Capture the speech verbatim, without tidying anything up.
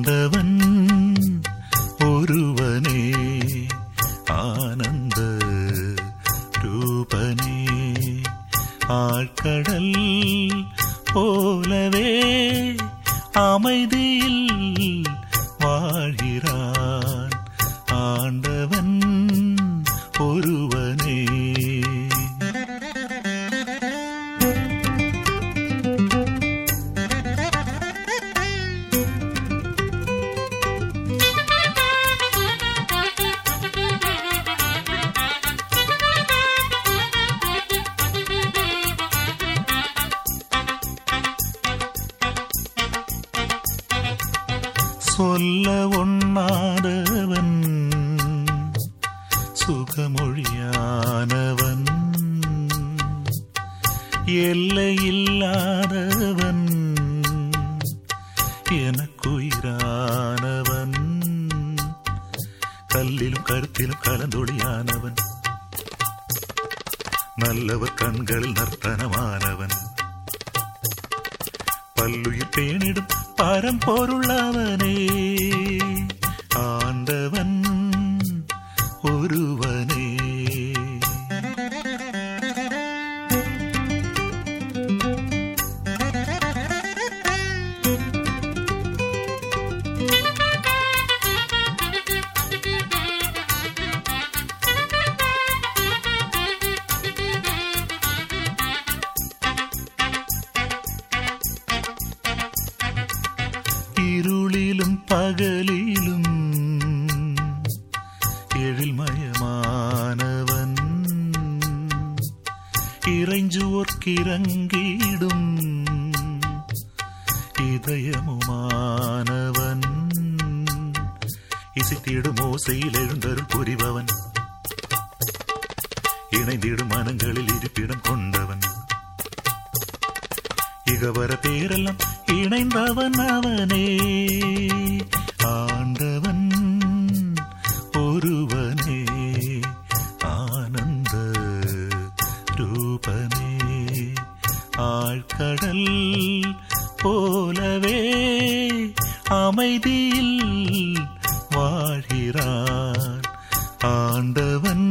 ஆண்டவன் ஒருவனே ஆனந்த ரூபனே ஆழ்கடல் போலவே அமைதியில் வாழ்கிறான் ஆண்டவன் ஒருவனே. சொல்ல ஒண்ணாதவன் சுகமொழியானவன் எல்லையில்லாதவன் எனக்குயிரானவன் கல்லிலும் கருத்திலும் கலந்தொழியானவன் நல்லவர் கண்களில் நர்த்தனமானவன் பல்லுயிர் பேணிடும் பரம்பொருளவனே ஆண்டவன் ஒருவனே. இருளிலும் பகலிலும் எழில்மயமானவன் இறைஞ்சுவோர்க்கிறங்கிடும் இதயமுமானவன் இசைத்திடும் ஓசையில் எழுந்தருள் புரிபவன் இணைந்திடும் மனங்களில் இருப்பிடம் கொண்டவன் இகவர பேரெல்லாம் இணைந்தவன் அவனே ஆண்டவன் ஒருவனே ஆனந்த ரூபனே ஆழ்கடல் போலவே அமைதியில் வாழ்கிறான் ஆண்டவன்